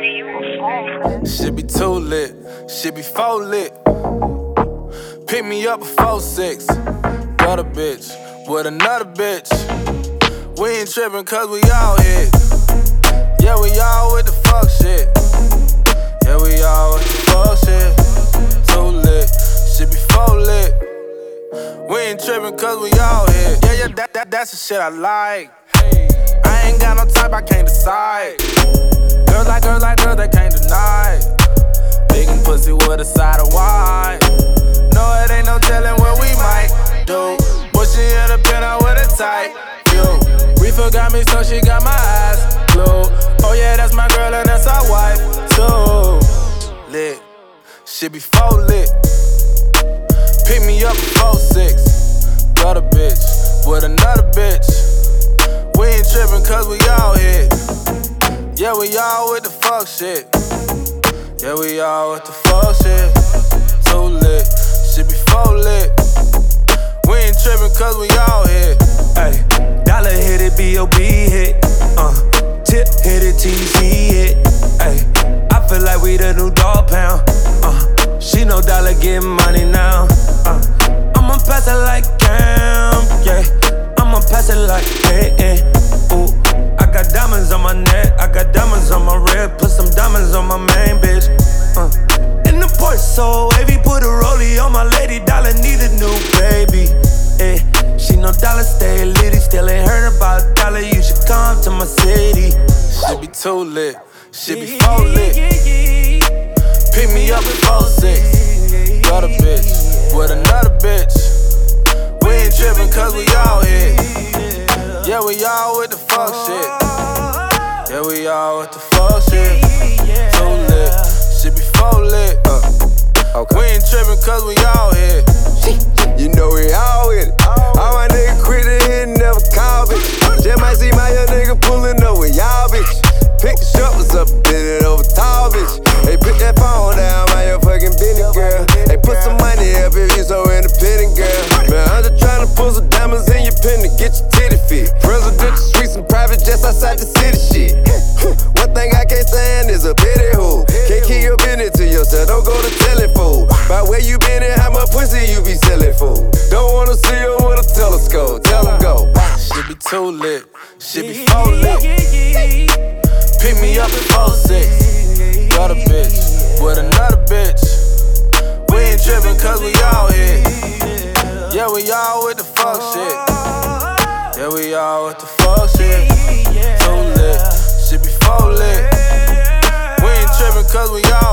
Shit be too lit, shit be full lit. Pick me up before 6. Got a bitch with another bitch. We ain't trippin' cause we all hit. Yeah, we all with the fuck shit. Yeah, we all with the fuck shit. Too lit, shit be full lit. We ain't trippin' cause we all hit. Yeah, that's the shit I like. I ain't got no type, I can't decide. Girls like girls, they can't deny. Big and pussy with a side of wine. No, it ain't no telling what we might do. Pushing in the penthouse with a tight view. Reefer got me, so she got my eyes glued. Oh yeah, that's my girl and that's our wife too. Lit, shit be full lit. Pick me up before 6. Got a bitch with another bitch. We ain't trippin' cause we all hit. Yeah, we all with the fuck shit. Yeah, we all with the fuck shit. Too lit, shit be full lit. We ain't trippin' cause we all hit. Ay, dollar hit it, B.O.B. hit. Tip hit it, TC hit. Ay, I feel like we the new dog pound. She know dollar getting money now. I'ma pass it like Cam, yeah. I'ma pass it like ooh. I got diamonds on my neck, I got diamonds on my rib. Put some diamonds on my main bitch. In the Porsche, so wavy, put a rollie on my lady. Dollar need a new baby. She know dollar stay litty, still ain't heard about dollar. You should come to my city. Shit be too lit, shit be full lit. Pick me up before 6. Got a bitch with another bitch. We ain't trippin' cause we all hit. Yeah, we all with the fuck shit. Yeah, we all with the fuck shit. Too lit, shit be full lit. Okay. We ain't trippin' cause we all hit. You know we all with it. All my niggas quit the hit and never call, bitch. Just might see my young nigga pullin' up with y'all, bitch. Pick the shovels up and bend it over tall, bitch. Hey, put that phone down, my your fucking business, girl. Hey, put some money up if you so independent, girl. Man, I'm just tryna pull some diamonds in your pen to get your titty fit. Presidential suites and private jets outside the city, shit. One thing I can't stand is a pity hole. Can't keep your business to yourself, don't go to telling fool. By where you been and how much pussy you be selling for. Don't wanna see you with a telescope, tell them go. Shit be too lit, shit be full lit. Pick me up before 6. Got a bitch with another bitch. We ain't trippin' cause we all hit. Yeah, we all with the fuck shit. Yeah, we all with the fuck shit. Too lit, shit be full lit. We ain't trippin' cause we all